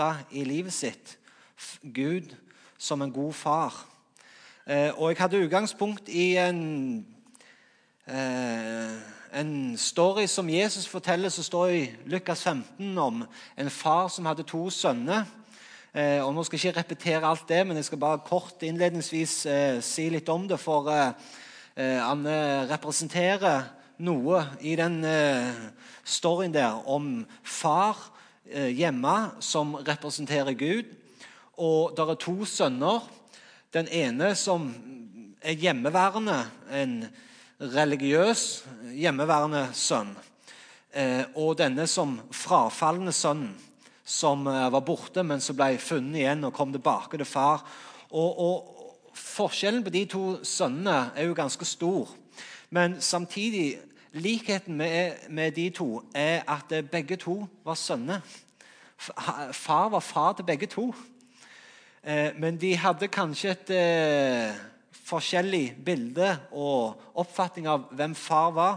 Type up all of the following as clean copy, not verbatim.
i livet sitt Gud som en god far. Og jeg hadde utgangspunkt i en story som Jesus forteller, som står i Lukas 15 om en far som hadde 2 sønner. Og nå skal jeg ikke repetere alt det, men jeg skal bare kort innledningsvis si litt om det, for han representerer noe i den storyen der om far hjemme som representerer Gud. Og der 2 sønner. Den ene som hjemmeværende, en religiøs hjemmeværende sønn. Og denne som frafallende sønn, som var borte, men som ble funnet igjen og kom tilbake til far. Og forskjellen på de 2 sønnene jo ganske stor. Men samtidig, likheten med de 2 at begge 2 var sønner. Far var far til begge 2. Men de hadde kanskje et forskjellig bilde og oppfatning av hvem far var.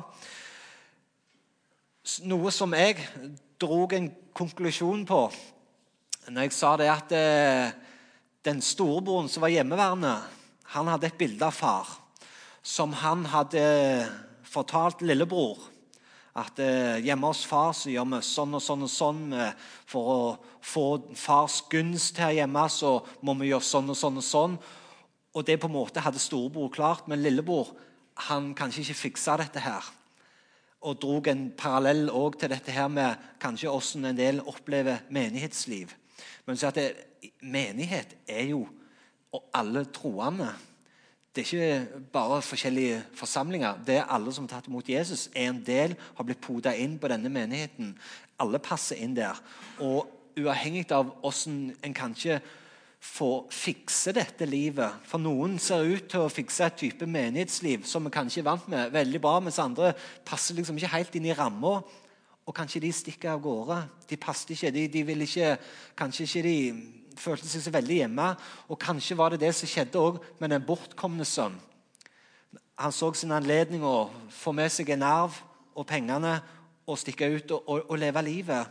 Noe som jeg drog en konklusjon på når jeg sa det, at den storebroren som var hjemmeværende, han hadde et bilde av far som han hadde fortalt lillebror, at hjemme hos far så gjør vi sånn og sånn og sånn. For å få fars gunst her hjemme så må vi gjøre sånn og sånn og sånn. Og det på en måte hadde storebror klart, men lillebror han kanskje ikke fiksa dette her. Og drog en parallell også til dette her med kanskje hvordan en del opplever menighetsliv. Men så at menighet jo alle troende. Det ikke bare forskjellige forsamlinger. Det alle som har tatt imot Jesus en del, har blitt podet inn på denne menigheten. Alle passer inn der. Og uavhengig av hvordan en kanskje får fikse dette livet. For noen ser ut til å fikse et type menighetsliv som vi kanskje vant med veldig bra, mens andre passer liksom ikke helt inn i rammen. Og kanskje de stikker av gårde. De passer ikke, de vil ikke, kanskje ikke de følte seg så veldig hjemme, og kanskje var det som skjedde også med den bortkomne sønn. Han så sin anledning å få med seg en arv og pengene og stikke ut og leve livet.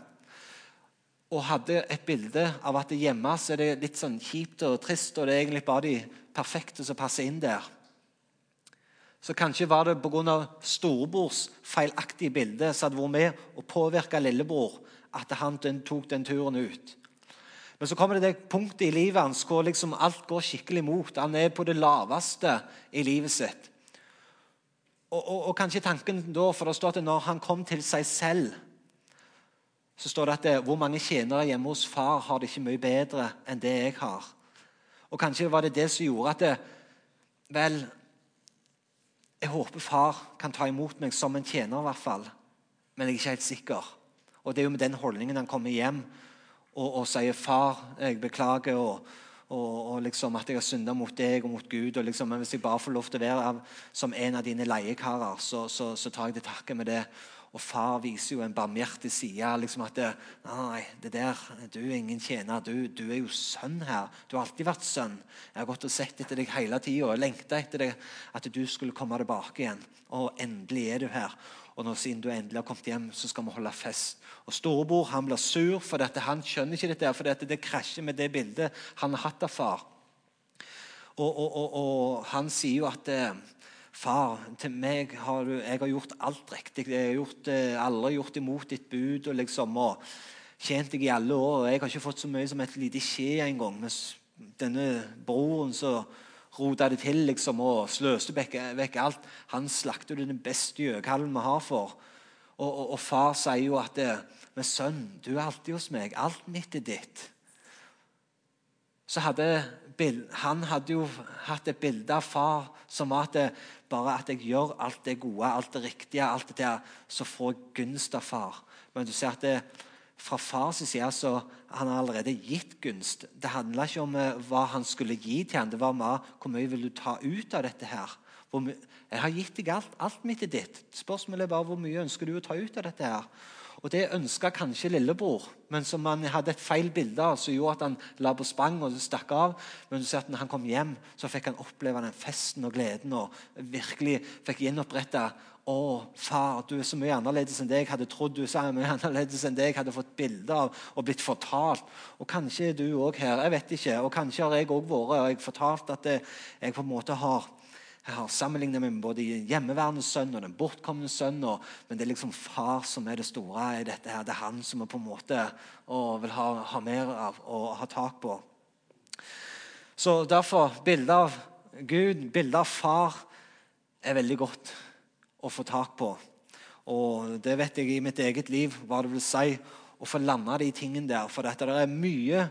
Og hadde et bilde av at hjemme så det litt sånn kjipt og trist, og det egentlig bare de perfekte som passer inn der. Så kanskje var det på grunn av storebrors feilaktige bilde som hadde vært med og påvirket lillebror at han tok den turen ut. Men så kommer det punktet i livet hans hvor liksom alt går skikkelig imot. Han på det laveste i livet sitt. Og kanskje tanken da, for det står at når han kom til seg selv, så står det at hvor mange tjenere hjemme hos far har det ikke mye bedre enn det jeg har. Og kanskje var det som gjorde at jeg håper far kan ta imot meg som en tjener i hvert fall. Men jeg ikke helt sikker. Og det jo med den holdningen han kommer hjem og sier, far, jeg beklager, og liksom at jeg har syndet mot deg og mot Gud, og liksom, men hvis jeg bare får lov til å være som en av dine leiekarer, så tar jeg det takke med det. Og far viser jo en barmhjertig side, liksom at nei, det der, du ingen tjener, du jo sønn her, du har alltid vært sønn. Jeg har gått og sett etter deg hele tiden, og lengtet etter deg, at du skulle komme tilbake igjen, og endelig du her. Og nå siden du endelig har kommet hjem, så skal vi holde fest. Og storebror, han blir sur, for han skjønner ikke dette, for det krasjer med det bildet han har hatt av far. Og han sier jo at far, til meg jeg har gjort alt riktig. Jeg har aldri gjort imot ditt bud, og liksom tjent deg i alle år. Jeg har ikke fått så mye som et lite skje en gang. Mens denne broren så rotet det til liksom, og sløste vekk alt. Han slaktet den beste gjøkalven vi har for. Og far sier jo at men sønn, du alltid hos meg. Alt mitt ditt. Så han hadde jo hatt et bilde av far som var at bare at jeg gjør alt det gode, alt det riktige, alt det der, så får jeg gunst av far. Men du ser at fra fars side så han har allerede gitt gunst. Det handler ikke om hva han skulle gi til han. Det var mer hvor mye vil du ta ut av dette her. Jeg har gitt deg alt mitt ditt. Spørsmålet bare hvor mye ønsker du å ta ut av dette her. Og det ønsket kanskje lillebror, men som han hadde et feil bilde av, så gjorde at han la på sprang og stakk av. Men du ser at når han kom hjem, så fikk han oppleve den festen og gleden, og virkelig fikk gjenopprettet far, du så mye annerledes enn det jeg hadde trodd, du så mye annerledes enn det jeg hadde fått bilder av og blitt fortalt. Og kanskje er du også her, jeg vet ikke. Og kanskje har jeg også vært, og jeg fortalt at jeg på en måte jeg har sammenlignet med både hjemmeværende sønn og den bortkomne sønn, men det er liksom far som er det store i dette her. Det er han som er på en måte vil ha mer av og ha tak på. Så derfor, bildet av Gud, bildet av far, er veldig godt å få tak på. Og det vet jeg i mitt eget liv, hva det vil si å få lande de tingene der. For dette der er mye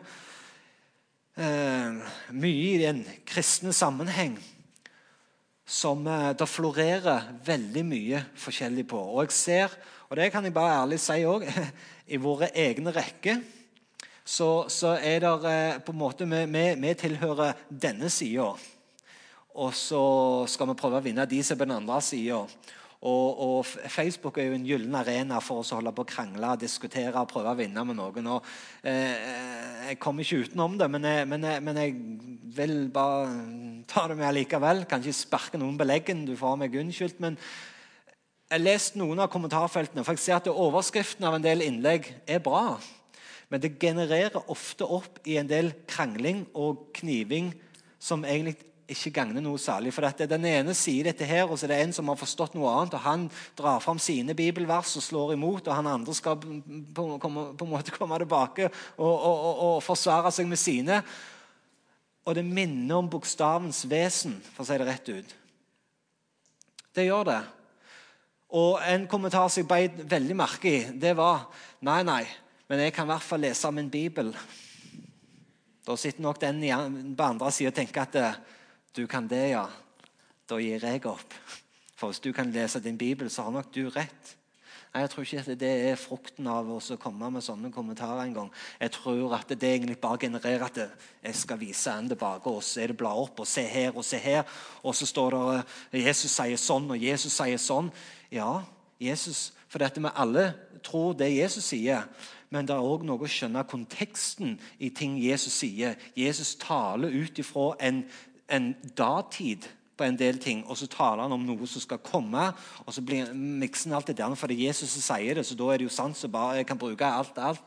i den kristne sammenheng som det florerer veldig mye forskjellig på. Og jeg ser, og det kan jeg bare ærlig si også, i våre egne rekker, så er det på en måte, vi tilhører denne siden, og så skal vi prøve å vinne de som er på den andre siden. Og Facebook er jo en gyllen arena for oss å holde på å krangle, diskutere og prøve å vinne med noen. Og, jeg kommer ikke utenom det, men jeg vil bare ta det med allikevel. Kan ikke sparke noen på leggen, du får meg unnskyldt. Men jeg har lest noen av kommentarfeltene, for jeg ser at overskriften av en del innlegg er bra. Men det genererer ofte opp i en del krangling og kniving som egentlig ikke gagner noe særlig. For dette, den ene sier dette her, og så er det en som har forstått noe annet, og han drar fram sine bibelvers og slår imot, og han andre skal på en måte komme tilbake og forsvare seg med sine. Og det minner om bokstavens vesen, for å si det rett ut. Det gjør det. Og en kommentar som jeg beit veldig merke i, det var, nei, men jeg kan i hvert fall lese min bibel. Da sitter nok den på andre siden og tenker at du kan det, ja. Da gir jeg opp. For hvis du kan lese din bibel, så har nok du rett. Nei, jeg tror ikke at det er frukten av å komme med sånne kommentarer en gang. Jeg tror at det egentlig bare genererer at jeg skal vise en tilbake, og så er det bla opp, og se her, og så står det Jesus sier sånn, og Jesus sier sånn. Ja, Jesus, for dette med alle tror det Jesus sier, men det er også noe å skjønne konteksten i ting Jesus sier. Jesus taler ut ifra en datid på en del ting, og så taler han om noe som skal komme, og så blir miksen alt det der, for det er Jesus som sier det, så da er det jo sant, så bare jeg kan bruke alt.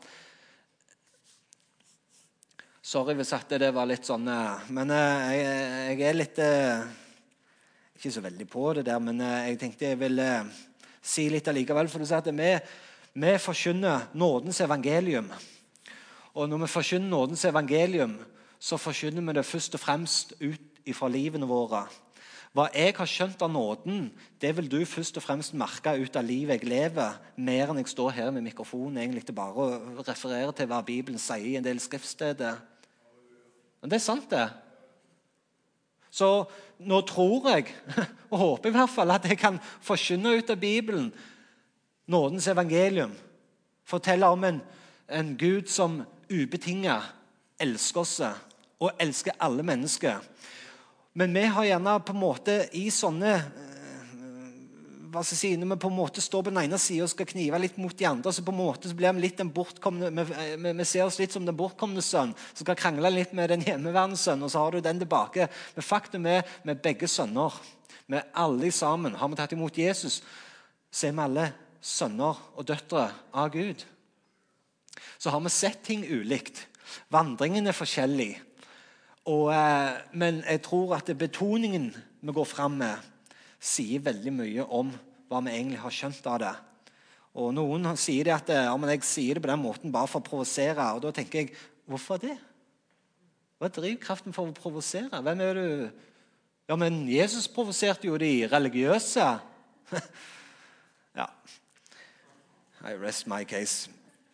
Sorry hvis at det var litt sånn, men jeg er litt, ikke så veldig på det der, men jeg tenkte jeg ville si litt allikevel, for du sier at vi forkynner nådens evangelium, og når vi forkynner nådens evangelium, så forkynner vi det først og fremst ut fra livene våre. Hva jeg har skjønt av nåden, det vil du først og fremst merke ut av livet jeg lever, mer enn jeg står her med mikrofonen egentlig til bare å referere til hva Bibelen sier i en del skriftsteder. Men det er sant det. Så nå tror jeg, og håper i hvert fall, at jeg kan forkynne ut av Bibelen nådens evangelium. Fortelle om en Gud som ubetinget elsker oss og elsker alle mennesker. Men vi har gjerne på en måte i sånne hva skal jeg si, når vi på en måte står på den ene siden og skal knive litt mot de andre, så på en måte så blir vi litt den bortkomne, vi ser oss litt som den bortkomne sønn, som skal krangle litt med den hjemmeværende sønn, og så har du den tilbake. Men faktum er, med begge sønner, med alle sammen, har vi tatt imot Jesus, så er vi alle sønner og døtre av Gud. Så har vi sett ting ulikt. Vandringen er forskjellig, men jeg tror at betoningen vi går frem med sier veldig mye om hva vi egentlig har skjønt av det. Og noen sier det at men jeg sier det på den måten bare for å provosere, og da tenker jeg, hvorfor det? Hva er drivkraften for å provosere? Hvem er du? Ja, men Jesus provoserte jo de religiøse. Ja, I rest my case.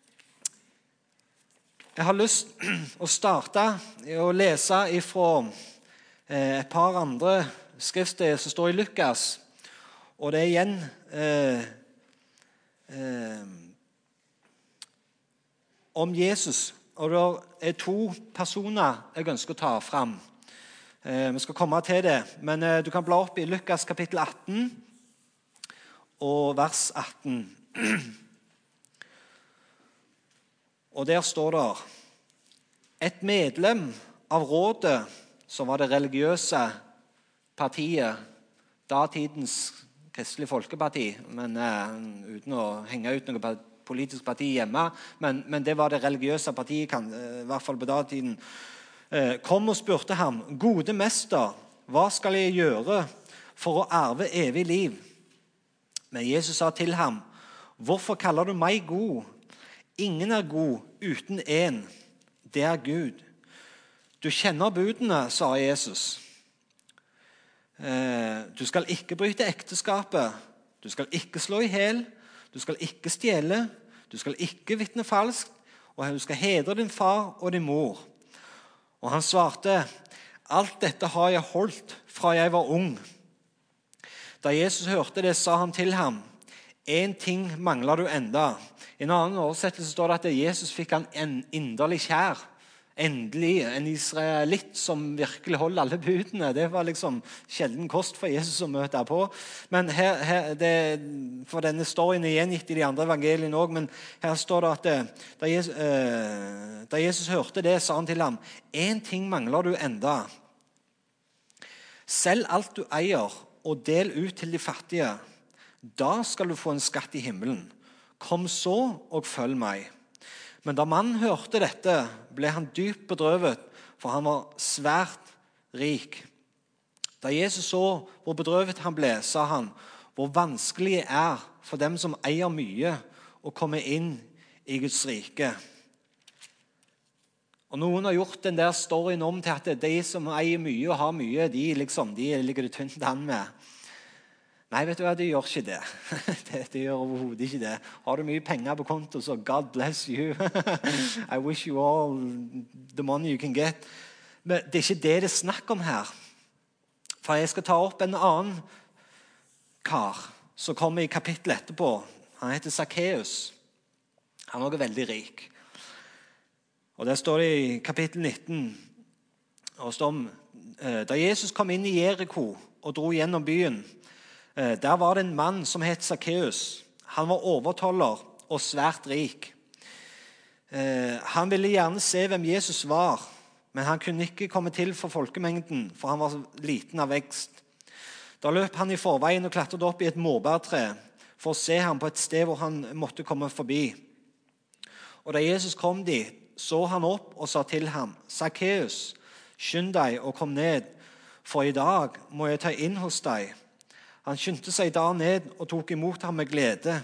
Jeg har lyst å starte å lese fra et par andre skriftsteder som står i Lukas. Og det er igjen om Jesus. Og det er to personer jeg ønsker å ta frem. Vi skal komme til det, men du kan bla opp i Lukas kapittel 18 og vers 18. Og der står det: et medlem av rådet, som var det religiøse partiet, datidens Kristelig Folkeparti, men uten å henge ut noe politisk parti hjemme. Men det var det religiøse partiet, i hvert fall på datiden. Kom og spurte ham, gode mester, hva skal jeg gjøre for å arve evig liv? Men Jesus sa til ham, hvorfor kaller du meg god? Ingen er god uten en, det er Gud. Du kjenner budene, sa Jesus. Du skal ikke bryte ekteskapet, du skal ikke slå i hel, du skal ikke stjele, du skal ikke vitne falskt, og du skal hedre din far og din mor. Og han svarte, alt dette har jeg holdt fra jeg var ung. Da Jesus hørte det, sa han til ham, en ting mangler du enda. I en annen oversettelse står det at Jesus fikk han en inderlig kjær. Endelig en israelitt som virkelig holder alle budene. Det var liksom sjelden kost for Jesus å møte på. Men for denne storyen er gjengitt i de andre evangeliene også, men her står det at da Jesus hørte det, sa han til ham, en ting mangler du enda. Selg alt du eier og del ut til de fattige. Da skal du få en skatt i himmelen. Kom så og følg meg. Men da mannen hørte dette, ble han dypt bedrøvet, for han var svært rik. Da Jesus så hvor bedrøvet han ble, sa han, hvor vanskelig det er for dem som eier mye å komme inn i Guds rike. Og noen har gjort den der storyen om til at de som eier mye og har mye, de ligger det tynt an med. Nei, vet du hva, det gjør ikke det. Det gjør overhodet ikke det. Har du mye penger på konto, så God bless you. I wish you all the money you can get. Men det er ikke det det er snakk om her. For jeg skal ta opp en annen kar som kommer i kapittelet etterpå. Han heter Zacchaeus. Han er også veldig rik. Og der står det i kapittel 19, og det står om, da Jesus kom inn i Jericho og dro gjennom byen, der var det en mann som het Zacchaeus. Han var overtoller og svært rik. Han ville gjerne se hvem Jesus var, men han kunne ikke komme til for folkemengden, for han var liten av vekst. Da løp han i forveien og klatret opp i et morbærtre for å se ham på et sted hvor han måtte komme forbi. Og da Jesus kom dit, så han opp og sa til ham, Zacchaeus, skynd deg og kom ned, for i dag må jeg ta inn hos deg. Han skyndte seg da ned og tok imot ham med glede.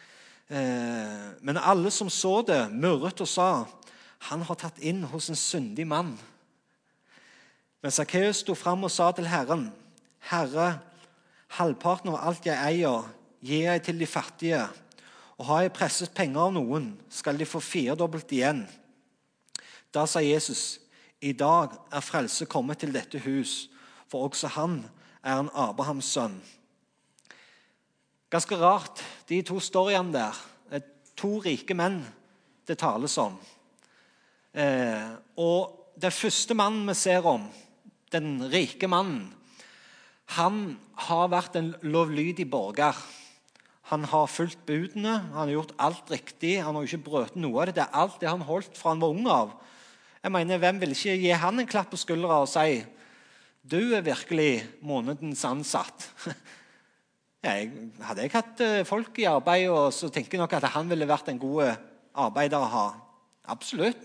Men alle som så det, murret og sa, han har tatt inn hos en syndig mann. Men Zacchaeus sto fram og sa til Herren, Herre, halvparten av alt jeg eier, gir jeg til de fattige, og har jeg presset penger av noen, skal de få 4-dobbelt igjen. Da sa Jesus, i dag er frelse kommet til dette hus, for også han er en Abrahams sønn. Ganske rart, de to storyene der, to rike menn det tales om. Og den første mannen vi ser om, den rike mannen, han har vært en lovlydig borger. Han har fulgt budene, han har gjort alt riktig, han har ikke brøt noe av det. Det er alt det han holdt fra han var ung av. Jeg mener, hvem vil ikke gi han en klapp på skuldra og si, du er virkelig månedens ansatt. Hadde jeg hatt folk i arbeid, og så tenker jeg nok at han ville vært en god arbeider å ha. Absolutt.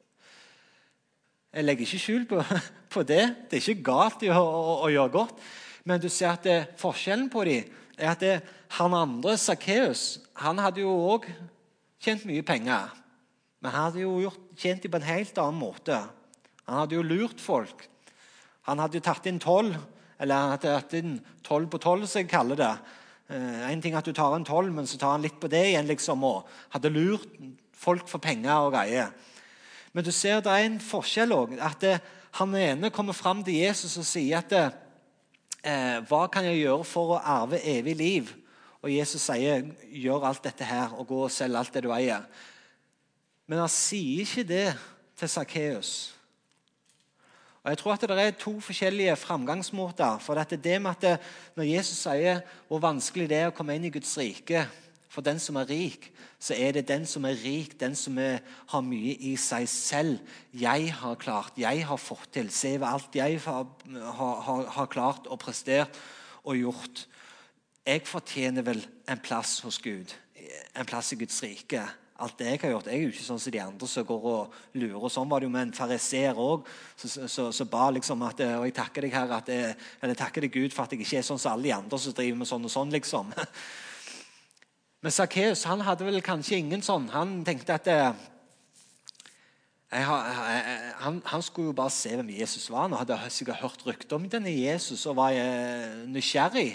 Jeg legger ikke skjul på det. Det er ikke galt å gjøre godt. Men du ser at forskjellen på dem er at han andre, Zacchaeus, han hadde jo også tjent mye penger. Men han hadde jo tjent dem på en helt annen måte. Han hadde jo lurt folk. Han hadde jo tatt inn 12, eller han hadde tatt inn 12 på 12, som jeg kaller det. En ting at du tar en 12, men så tar han litt på det igjen, liksom, og hadde lurt folk for penger og greier. Men du ser det er en forskjell også, at han ene kommer frem til Jesus og sier at hva kan jeg gjøre for å arve evig liv? Og Jesus sier, gjør alt dette her og gå og selg alt det du eier. Men han sier ikke det til Zacchaeus. Og jeg tror at det er to forskjellige framgangsmåter. For det med at når Jesus sier hvor vanskelig det er å komme inn i Guds rike, for den som er rik, så er det den som er rik, den som har mye i seg selv. Jeg har klart, jeg har fått til, se hva alt jeg har klart og prestert og gjort. jeg fortjener vel en plass hos Gud, en plass i Guds rike. Alt det jeg har gjort, jeg er jo ikke sånn som de andre som går og lurer. Og sånn var det jo med en fariseer også, så ba liksom at, og jeg takker deg her, eller takker deg Gud for at jeg ikke er sånn som alle de andre som driver med sånn og sånn liksom. Men Zacchaeus, han hadde vel kanskje ingen sånn. Han tenkte at han skulle jo bare se hvem Jesus var. Han hadde sikkert hørt rykter om denne Jesus og var nysgjerrig.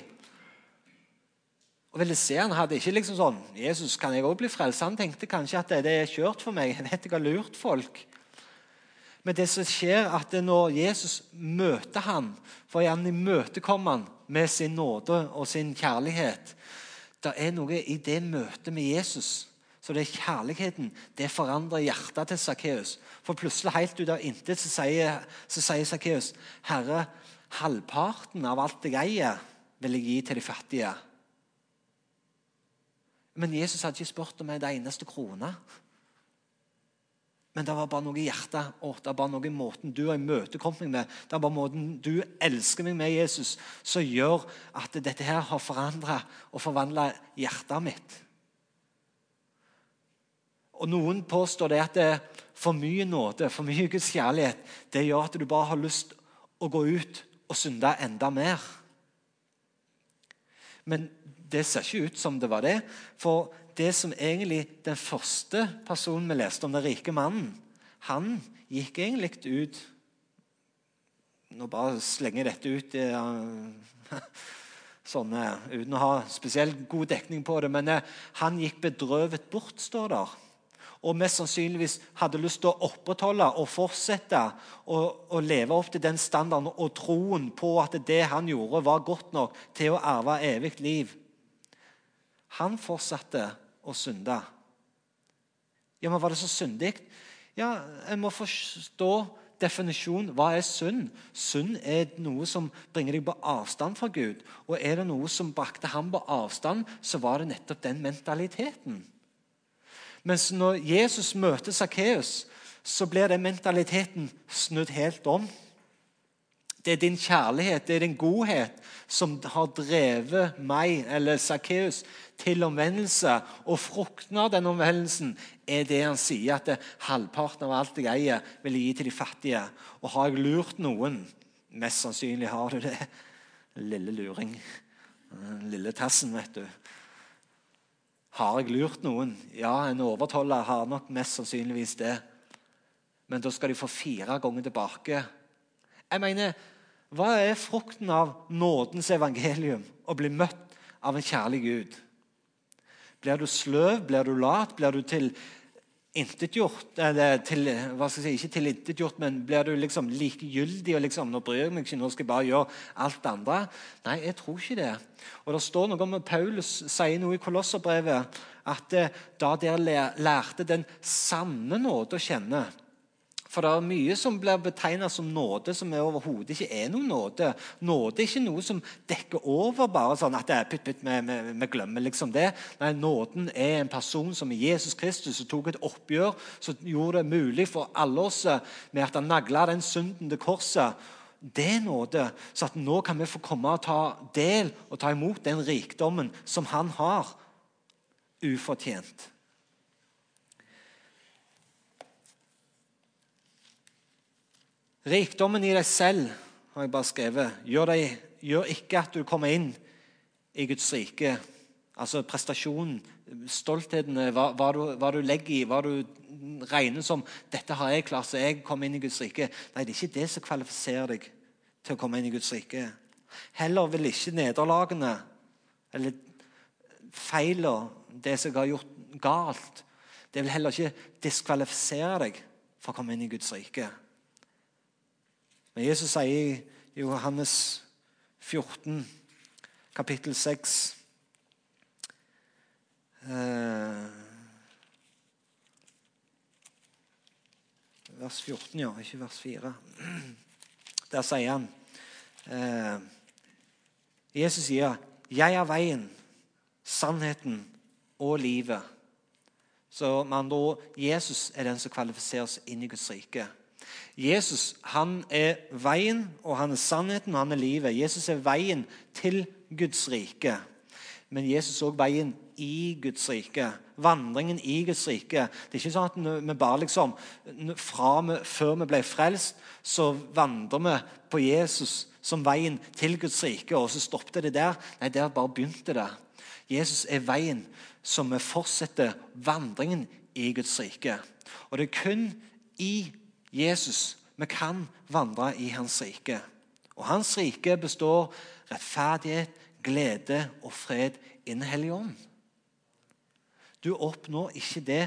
Og ville se, han hadde ikke liksom sånn, Jesus, kan jeg også bli frelst? Han tenkte kanskje at det er kjørt for meg. Jeg vet jeg har lurt folk. Men det som skjer at når Jesus møter han, for han imøtekommer han med sin nåde og sin kjærlighet, det er noe i det møtet med Jesus. Så det er kjærligheten, det forandrer hjertet til Zacchaeus. For plutselig helt ut av intet så sier Zacchaeus, Herre, halvparten av alt jeg eier vil jeg gi til de fattige. Men Jesus hadde ikke spurt om det eneste krone. Men det var bare noe i hjertet, og det var bare noe i måten du har imøtekommet meg med. Det var bare måten du elsker meg med, Jesus, som gjør at dette her har forandret og forvandlet hjertet mitt. Og noen påstår det at det for mye nåde, for mye Guds kjærlighet, det gjør at du bare har lyst å gå ut og synde enda mer. Men det ser ikke ut som det var det, for det som egentlig den første personen vi leste om, den rike mannen, han gikk egentlig ut, nå bare slenger dette ut sånn, uten å ha spesielt god dekning på det, men han gikk bedrøvet bort, står der. Og mest sannsynligvis hadde lyst til å opprettholde og fortsette og leve opp til den standarden og troen på at det han gjorde var godt nok til å arve evig liv. Han fortsatte å synde. Ja, men var det så syndig? Ja, jeg må forstå definisjonen. Hva er synd? Synd er noe som bringer deg på avstand fra Gud. Og er det noe som brakte ham på avstand, så var det nettopp den mentaliteten. Mens når Jesus møter Zacchaeus, så blir den mentaliteten snudd helt om. Det er din kjærlighet, det er din godhet som har drevet meg, eller Zacchaeus, til omvendelse. Og frukten av den omvendelsen er det han sier, at halvparten av alt jeg eier vil jeg gi til de fattige. Og har jeg lurt noen, mest sannsynlig har du det, lille luring, lille tassen, vet du. Har jeg lurt noen? Ja, en overtoller har nok mest sannsynligvis det. Men da skal de få 4 ganger tilbake. Jeg mener, hva er frukten av nådens evangelium? Å bli møtt av en kjærlig Gud. Blir du sløv? Blir du lat? Blir du tilintetgjort? Eller hva skal jeg si, ikke tilintetgjort, men blir du liksom likegyldig og liksom, nå bryr jeg meg ikke, nå skal jeg bare gjøre alt det andre? Nei, jeg tror ikke det. Og det står noe om at Paulus sier noe i Kolosserbrevet, at da dere lærte den sanne nåde å kjenne. For det er mye som blir betegnet som nåde, som overhodet ikke er noen nåde. Nåde er ikke noe som dekker over bare sånn at det er pytt, vi glemmer liksom det. Nei, nåden er en person som i Jesus Kristus som tok et oppgjør, som gjorde det mulig for alle oss med at han naglet den synden til korset. Det er nåde, så at nå kan vi få komme og ta del og ta imot den rikdommen som han har ufortjent. Rikdommen i deg selv, har jeg bare skrevet, gjør ikke at du kommer inn i Guds rike. Altså prestasjonen, stoltheten, hva du legger i, hva du regner som, dette har jeg klart, så jeg kommer inn i Guds rike. Nei, det er ikke det som kvalifiserer deg til å komme inn i Guds rike. Heller vil ikke nederlagene, eller feiler, det som jeg har gjort galt, det vil heller ikke diskvalifisere deg for å komme inn i Guds rike. Men Jesus sier i Johannes 14, kapittel 6, vers 14, ja, ikke vers 4. Der sier han, Jesus sier, jeg er veien, sannheten og livet. Så med andre ord, Jesus er den som kvalifiserer oss inn i Guds rike. Jesus, han er veien, og han er sannheten, og han er livet. Jesus er veien til Guds rike. Men Jesus så veien i Guds rike, vandringen i Guds rike. Det er ikke sånn at vi bare liksom, før vi ble frelst, så vandrer vi på Jesus som veien til Guds rike, og så stoppet det der. Nei, der bare begynte det. Jesus er veien som vi fortsetter vandringen i Guds rike. Og det er kun i Jesus vi kan vandre i hans rike. Og hans rike består rettferdighet, glede og fred i Den hellige ånd. Du oppnår ikke det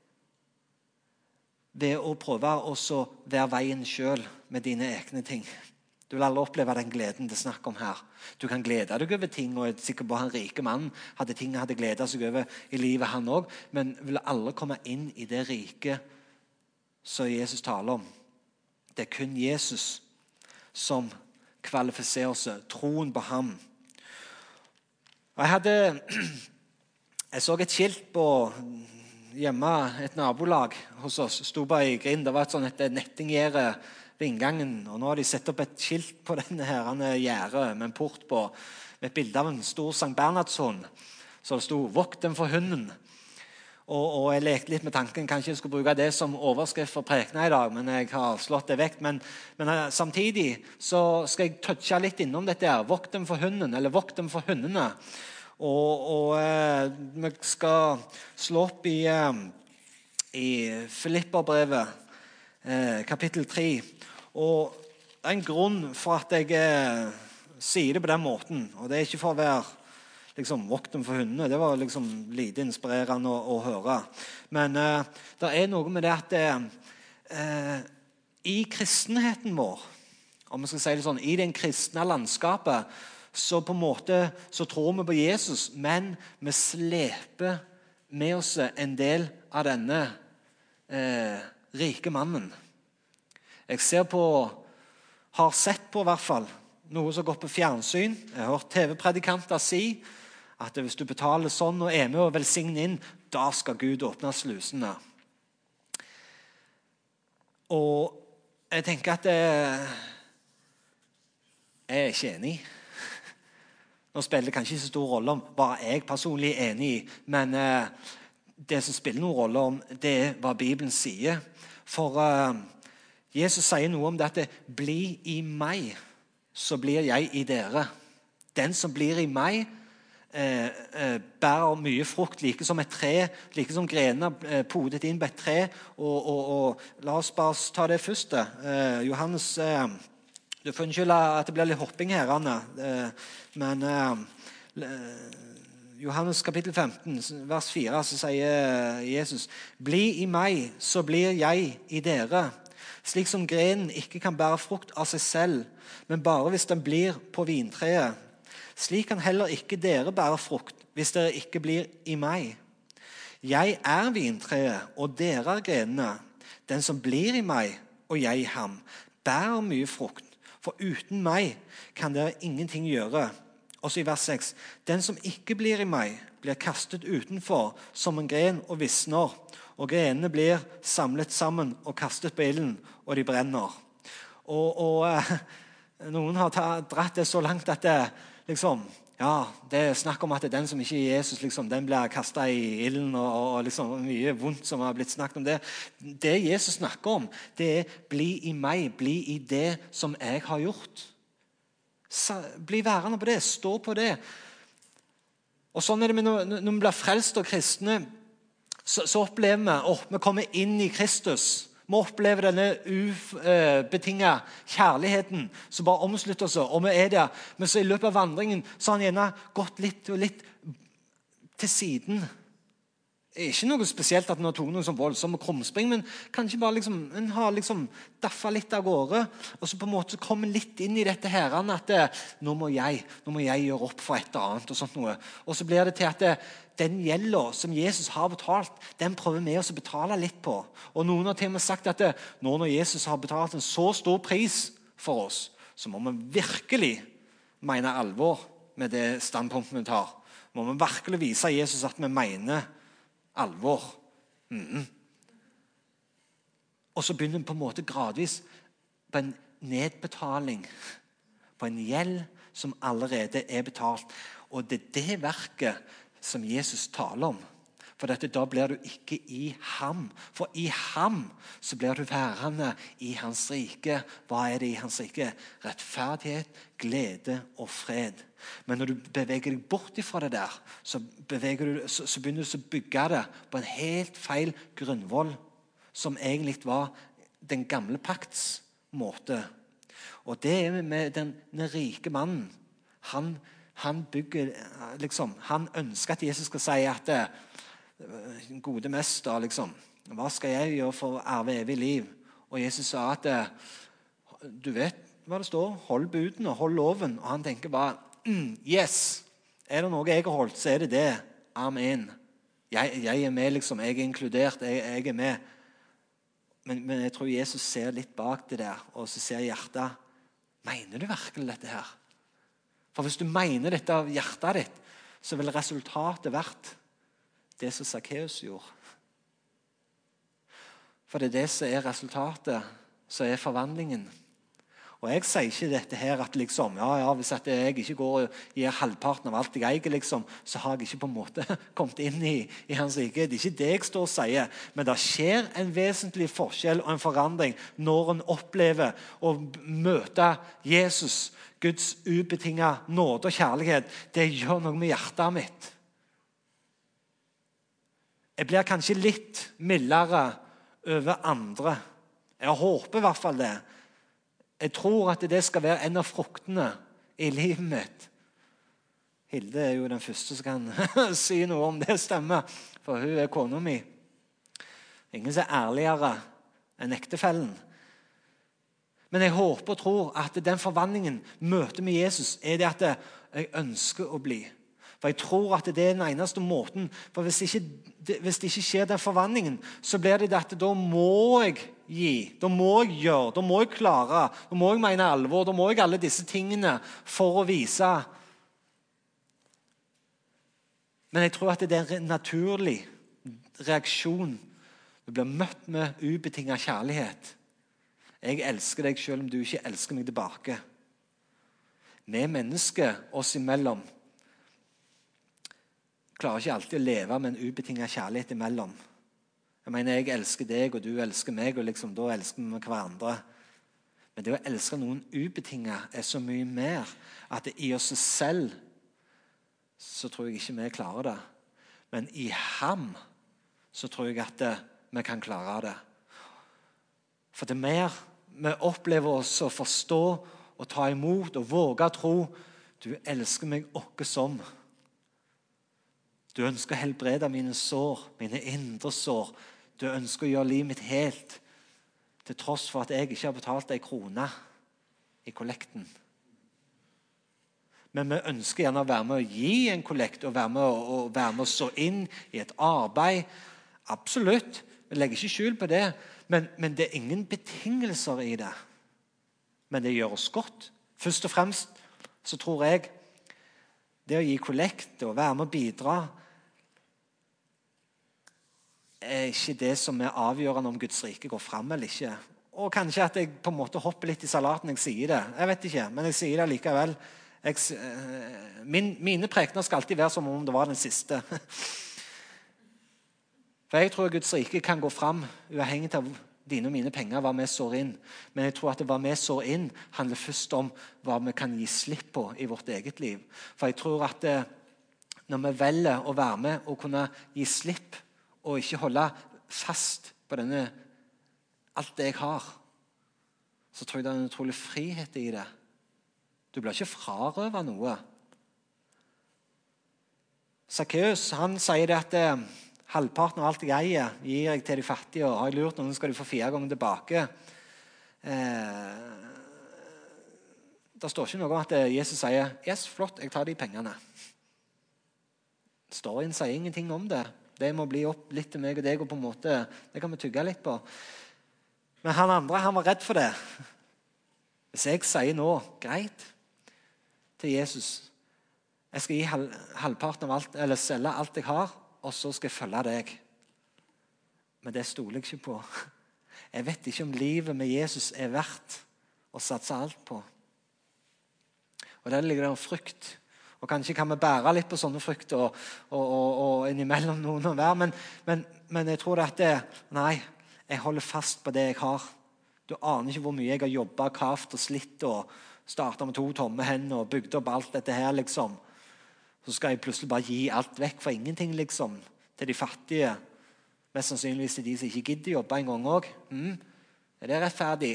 ved å prøve å være veien selv med dine egne ting. Du vil aldri oppleve den gleden det er snakk om her. Du kan glede deg over ting, og jeg er sikker på at han rike mannen hadde ting han hadde gledet seg over i livet han også, men vil aldri komme inn i det rike som Jesus taler om. Det er kun Jesus som kvalifiserer seg, troen på ham. Og jeg så et skilt på hjemme, et nabolag hos oss, sto bare i grind. Det var et nettinggjerde ved inngangen, og nå har de sett opp et skilt på denne her gjerdet med en port på, med et bilde av en stor Sankt Bernhardshund, så det sto «Vokt den for hunden». Og jeg lekte litt med tanken, kanskje jeg skulle bruke det som overskrift for prekene i dag, men jeg har slått det vekk. Men samtidig så skal jeg touche litt innom dette her, «Vokt den for hunden», eller «Vokt den for hundene». Og vi skal slå opp i Filipperbrevet, kapittel 3. Og det er en grunn for at jeg sier det på den måten, og det er ikke for å være vokt dem for hundene. Det var lite inspirerende å høre. Men det er noe med det at i kristenheten vår, om vi skal si det sånn, i den kristne landskapet, så på en måte så tror vi på Jesus, men vi sleper med oss en del av denne rike mannen. Jeg har sett på i hvert fall noe som går på fjernsyn. Jeg har hørt TV-predikanter si at hvis du betaler sånn og er med og velsigner inn, da skal Gud åpne slusene. Og jeg tenker at jeg er ikke enig. Nå spiller det kanskje ikke så stor rolle om hva jeg personlig er enig i, men det som spiller noen rolle om, det er hva Bibelen sier. For Jesus sier noe om det at «Bli i meg, så blir jeg i dere». Den som blir i meg, bærer mye frukt, like som et tre, like som grenene podet inn på et tre. Og la oss bare ta det første. Johannes, du får unnskylde at det blir litt hopping her, men Johannes kapittel 15, vers 4, så sier Jesus: «Bli i meg, så blir jeg i dere. Slik som grenen ikke kan bære frukt av seg selv, men bare hvis den blir på vintreet. Slik kan heller ikke dere bære frukt, hvis dere ikke blir i meg. Jeg er vintreet, og dere er grenene. Den som blir i meg, og jeg i ham, bærer mye frukt. For uten meg kan dere ingenting gjøre.» Også i vers 6. «Den som ikke blir i meg, blir kastet utenfor som en gren og visner, og grenene blir samlet sammen og kastet på ilden, og de brenner.» Og noen har dratt det så langt at det er snakk om at den som ikke er Jesus, den blir kastet i ilden, og mye vondt som har blitt snakket om det. Det Jesus snakker om, det er «bli i meg», bli i det som jeg har gjort. Bli værende på det, stå på det. Og sånn er det når vi blir frelst og kristne, så opplever vi kommer inn i Kristus. Vi opplever denne ubetinget kjærligheten som bare omslutter oss, og vi er der. Men så i løpet av vandringen så har han gjerne gått litt og litt til siden. Det er ikke noe spesielt at han har tatt noen sånn voldsomme krumspring, men kanskje bare en har daffet litt av gårde, og så på en måte kommer litt inn i dette her, at nå må jeg gjøre opp for et eller annet, og sånt noe. Og så blir det til at den gjelden som Jesus har betalt, den prøver vi å betale litt på. Og noen har til og med sagt at nå når Jesus har betalt en så stor pris for oss, så må vi virkelig mene alvor med det standpunktet vi tar. Må vi virkelig vise Jesus at vi mener alvor. Og så begynner vi på en måte gradvis på en nedbetaling på en gjeld som allerede er betalt. Og det er det verket som Jesus taler om. For da blir du ikke i ham. For i ham så blir du værende i hans rike. Hva er det i hans rike? Rettferdighet, glede og fred. Men når du beveger deg bort ifra det der, så begynner du å bygge det på en helt feil grunnvoll, som egentlig var den gamle pakts måte. Og det er med den rike mannen. Han bygger, han ønsker at Jesus skal si at gode mester, hva skal jeg gjøre for å arve evig liv? Og Jesus sa at du vet hva det står, hold buden og hold loven. Og han tenker bare, yes, er det noe jeg har holdt, så er det det. Amen. Jeg er med, jeg er inkludert, jeg er med. Men jeg tror Jesus ser litt bak det der, og så ser hjertet, mener du virkelig dette her? For hvis du mener dette av hjertet ditt, så vil resultatet vært det som Zacchaeus gjorde. For det er det som er resultatet, som er forvandlingen. Og jeg sier ikke dette her at hvis at jeg ikke går og gir halvparten av alt jeg eier, så har jeg ikke på en måte kommet inn i hans rike. Det er ikke det jeg står og sier, men det skjer en vesentlig forskjell og en forandring når en opplever å møte Jesus, Guds ubetinget nåde og kjærlighet. Det gjør noe med hjertet mitt. Jeg blir kanskje litt mildere over andre. Jeg håper i hvert fall det. Jeg tror at det skal være en av fruktene i livet mitt. Hilde er jo den første som kan si noe om det stemmer, for hun er kona mi. Ingen som er ærligere enn ektefellen. Men jeg håper og tror at den forvandlingen, møtet med Jesus, er det at jeg ønsker å bli. For jeg tror at det er den eneste måten. For hvis det ikke skjer den forvandlingen, så blir det at da må jeg gi, da må jeg gjøre, da må jeg klare, da må jeg mene alvor, da må jeg alle disse tingene for å vise. Men jeg tror at det er en naturlig reaksjon. Du blir møtt med ubetinget kjærlighet. Jeg elsker deg selv om du ikke elsker meg tilbake. Vi mennesker oss imellom klarer ikke alltid å leve med en ubetinget kjærlighet imellom. Jeg mener, jeg elsker deg, og du elsker meg, og da elsker vi hverandre. Men det å elske noen ubetinget er så mye mer at i oss selv så tror jeg ikke vi klarer det. Men i ham så tror jeg at vi kan klare det. For det mer vi opplever oss å forstå og ta imot og våge å tro, du elsker meg åkke som. Du ønsker å helbrede mine sår, mine indre sår. Du ønsker å gjøre livet mitt helt, til tross for at jeg ikke har betalt en krone i kollekten. Men vi ønsker gjerne å være med å gi en kollekt, og være med å så inn i et arbeid. Absolutt, vi legger ikke skjul på det, men det er ingen betingelser i det. Men det gjør oss godt. Først og fremst så tror jeg det å gi kollekt og være med å bidra er ikke det som er avgjørende om Guds rike går frem eller ikke. Og kanskje at jeg på en måte hopper litt i salaten når jeg sier det. Jeg vet ikke, men jeg sier det likevel. Mine prekener skal alltid være som om det var den siste. For jeg tror Guds rike kan gå frem uavhengig av dine og mine penger, hva vi sår inn. Men jeg tror at hva vi sår inn handler først om hva vi kan gi slipp på i vårt eget liv. For jeg tror at når vi velger å være med og kunne gi slipp og ikke holde fast på alt det jeg har, så tror jeg det er en utrolig frihet i det. Du blir ikke frarøvet noe. Zacchaeus, han sier det at halvparten av alt jeg eier gir jeg til de fattige, og har jeg lurt noen, skal de få 4 ganger tilbake. Det står ikke noe om at Jesus sier, yes, flott, jeg tar de pengene. Storyen sier ingenting om det. Det må bli opp litt til meg og deg, og på en måte, det kan vi tygge litt på. Men han andre, han var redd for det. Hvis jeg sier nå, greit, til Jesus, jeg skal gi halvparten av alt, eller selge alt jeg har, og så skal jeg følge deg. Men det stoler jeg ikke på. Jeg vet ikke om livet med Jesus er verdt å satse alt på. Og der ligger det en frukt. Og kanskje kan vi bære litt på sånne frukter og innimellom noen og hver, men jeg tror at nei, jeg holder fast på det jeg har. Du aner ikke hvor mye jeg har jobbet, kraft og slitt og startet med 2 tomme hender og bygd opp alt dette her, liksom. Så skal jeg plutselig bare gi alt vekk for ingenting, liksom, til de fattige. Mest sannsynligvis til de som ikke gidder jobbe en gang også. Er det rettferdig?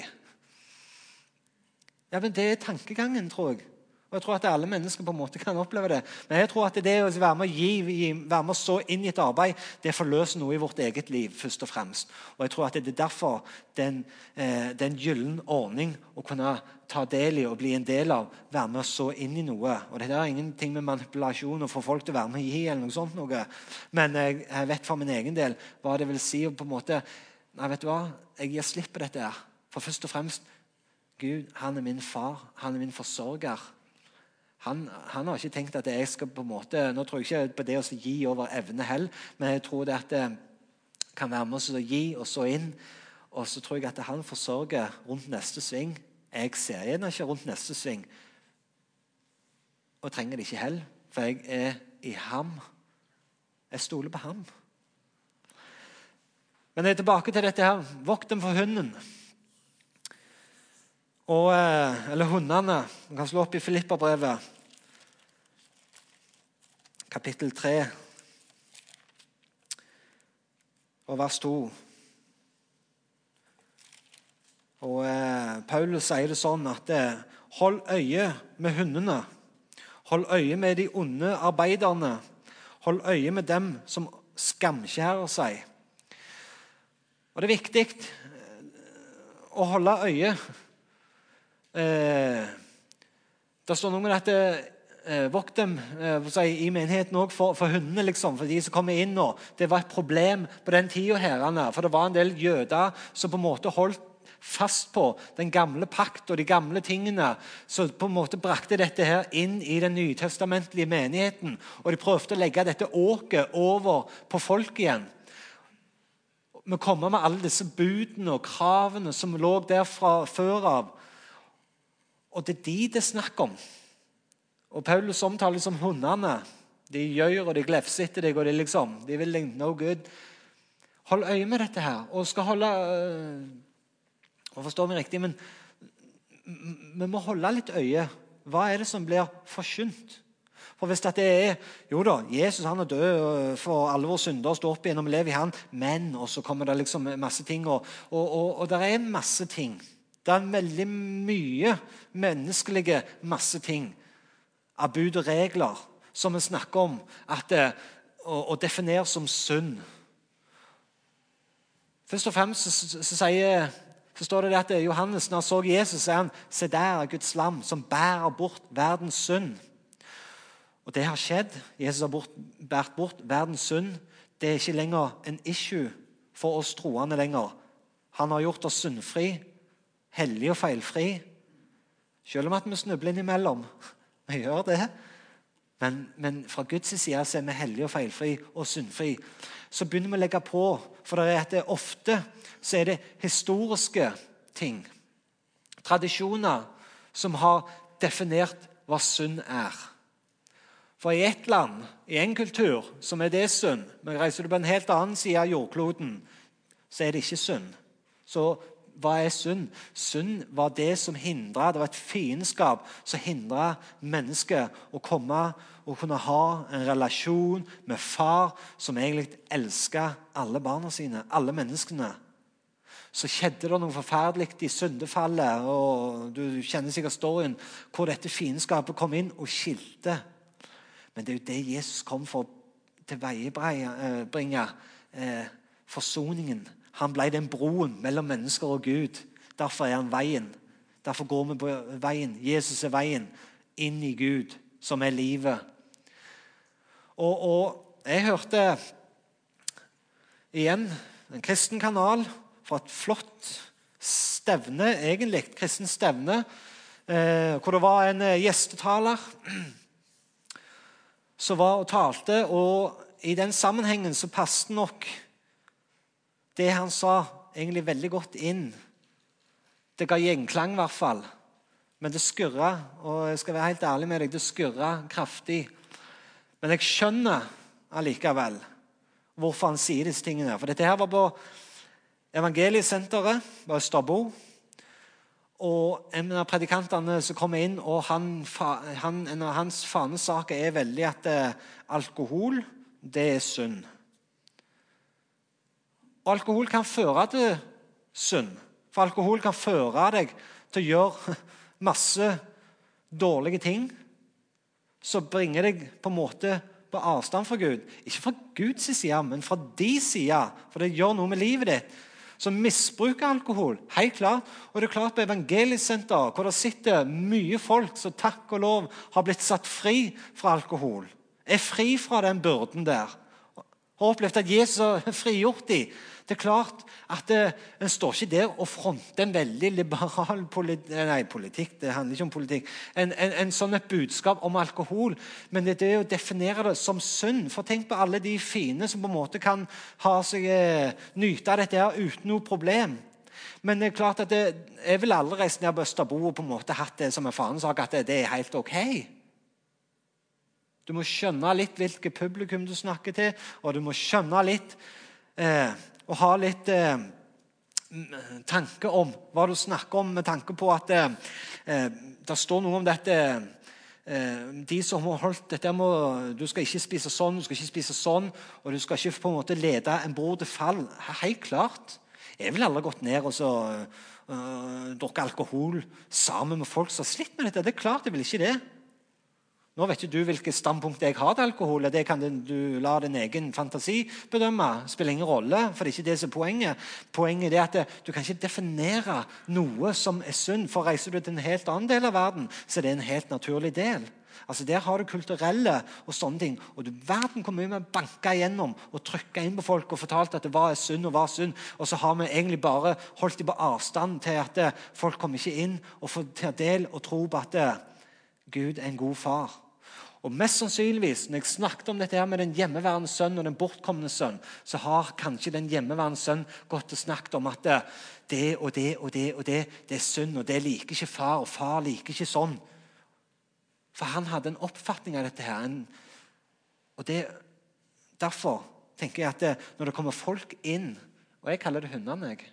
Ja, men det er tankegangen, tror jeg. Og jeg tror at alle mennesker på en måte kan oppleve det. Men jeg tror at det å være med å være med å så inn i et arbeid, det forløser noe i vårt eget liv, først og fremst. Og jeg tror at det er derfor den gyllen ordning å kunne ta del i og bli en del av, være med å så inn i noe. Og det er ingenting med manipulasjon og få folk til å være med å gi eller noe sånt noe. Men jeg vet for min egen del hva det vil si å på en måte, nei, vet du hva, jeg gir slipp på dette her. For først og fremst, Gud, han er min far, han er min forsørger. Han har ikke tenkt at jeg skal på en måte, nå tror jeg ikke på det å gi over evne heller, men jeg tror det at det kan være med oss å gi og så inn, og så tror jeg at han forsørger rundt neste sving. Jeg ser gjerne ikke rundt neste sving, og trenger det ikke heller, for jeg er i ham. Jeg stoler på ham. Men jeg er tilbake til dette her, vokt dem for hunden. Eller hundene. Man kan slå opp i Filipperbrevet, kapittel 3, og vers 2. Og Paulus sier det sånn at hold øye med hundene, hold øye med de onde arbeiderne, hold øye med dem som skamskjærer seg. Og det er viktig å holde øye. Det står noe med dette vokt dem i menigheten også for hundene, liksom, for de som kommer inn nå. Det var et problem på den tiden her, for det var en del jøder som på en måte holdt fast på den gamle pakt og de gamle tingene, så på en måte brakte dette her inn i den nytestamentlige menigheten, og de prøvde å legge dette åket over på folk igjen. Vi kommer med alle disse budene og kravene som lå der fra før av, og det er det snakk om. Og Paulus omtaler som hundene. De gjør og de glefser etter deg, og de vil deg no good. Hold øye med dette her, og skal holde, og forstår meg riktig, men vi må holde litt øye. Hva er det som blir forkynt? For hvis det er, jo da, Jesus han er død for alle våre synder og står opp igjen og vi lever i han, men, og så kommer det liksom masse ting, og det er masse ting. Det er veldig mye menneskelige masse ting av bud og regler som vi snakker om å definere som synd. Først og fremst så står det at Johannes, når han så Jesus, sier han, se der er Guds lam som bærer bort verdens synd. Og det har skjedd. Jesus har båret bort verdens synd. Det er ikke lenger en issue for oss troende lenger. Han har gjort oss syndfri, hellig og feilfri. Selv om at vi snubler innimellom. Vi gjør det. Men fra Guds side så er vi hellige og feilfri og syndfri. Så begynner vi å legge på, for det er at det ofte så er det historiske ting. Tradisjoner som har definert hva synd er. For i et land, i en kultur, som er det synd, men reiser du på en helt annen side av jordkloden, så er det ikke synd. Så hva er synd? Synd var det som hindret, det var et fiendskap som hindret mennesket å komme og kunne ha en relasjon med far som egentlig elsket alle barna sine, alle menneskene. Så skjedde det noe forferdelig i syndefallet, og du kjenner sikkert storyen, hvor dette fiendskapet kom inn og skilte. Men det er jo det Jesus kom for til veiebringe forsoningen. Han ble den broen mellom mennesker og Gud. Derfor er han veien. Derfor går vi på veien. Jesus er veien inn i Gud, som er livet. Og jeg hørte igjen en kristen kanal fra et flott stevne, egentlig kristen stevne, hvor det var en gjestetaler som var og talte, og i den sammenhengen så passet nok det han sa egentlig veldig godt inn. Det ga gjenklang i hvert fall. Men det skurret, og jeg skal være helt ærlig med deg, det skurret kraftig. Men jeg skjønner allikevel hvorfor han sier disse tingene. For dette her var på evangeliesenteret på Østerbo. Og en av predikantene som kommer inn, og en av hans fanesaker er veldig at alkohol, det er synd. Og alkohol kan føre til synd. For alkohol kan føre deg til å gjøre masse dårlige ting som bringer deg på en måte på avstand fra Gud. Ikke fra Guds side, men fra de side, for det gjør noe med livet ditt. Så misbruker alkohol, helt klart. Og det er klart på evangeliesenter, hvor det sitter mye folk som takk og lov har blitt satt fri fra alkohol. Er fri fra den byrden der. Har opplevd at Jesus har frigjort dem. Det er klart at en står ikke der og fronter en veldig liberal politikk. Det handler ikke om politikk. En sånn et budskap om alkohol. Men det er å definere det som synd. For tenk på alle de fine som på en måte kan ha seg nyte av dette her uten noe problem. Men det er klart at jeg vil aldri reise ned på Østerbo og på en måte hatt det som en fanesak at det er helt ok. Du må skjønne litt hvilke publikum du snakker til, og du må skjønne litt og ha litt tanke om hva du snakker om, med tanke på at det står noe om dette. De som har holdt dette med, du skal ikke spise sånn, du skal ikke spise sånn, og du skal ikke på en måte lede en bror til fall. Helt klart. Jeg vil aldri gått ned og så drukke alkohol sammen med folk som har slitt med dette. Det er klart jeg vil ikke det. Nå vet ikke du hvilket standpunkt jeg har til alkohol. Det kan du la din egen fantasi bedømme. Det spiller ingen rolle, for det er ikke det som er poenget. Poenget er at du kan ikke definere noe som er synd. For reiser du til en helt annen del av verden, så er det en helt naturlig del. Altså Der har du kulturelle og sånne ting. Og verden kommer med å banke igjennom og trykke inn på folk og fortalt at det var synd og var synd. Og så har vi egentlig bare holdt dem på avstand til at folk kommer ikke inn og får ta del og tro på at Gud er en god far. Og mest sannsynligvis, når jeg snakket om dette her med den hjemmeværende sønn og den bortkommende sønn, så har kanskje den hjemmeværende sønn gått og snakket om at det og det og det og det er synd, og det liker ikke far, og far liker ikke sånn. For han hadde en oppfatning av dette her. Og derfor tenker jeg at når det kommer folk inn, og jeg kaller det hundene meg.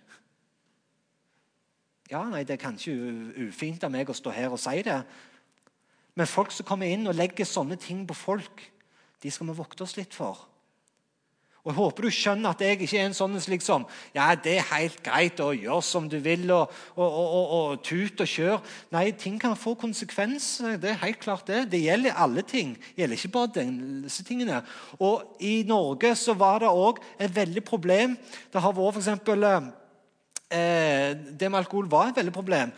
Ja, nei, det er kanskje ufint av meg å stå her og si det, men folk som kommer inn og legger sånne ting på folk, de skal vi vokte oss litt for. Og jeg håper du skjønner at jeg ikke er en sånn liksom, ja, det er helt greit å gjøre som du vil, og tut og kjør. Nei, ting kan få konsekvenser, det er helt klart det. Det gjelder alle ting, det gjelder ikke bare disse tingene. Og i Norge så var det også et veldig problem. Det har vært for eksempel, det med alkohol var et veldig problem.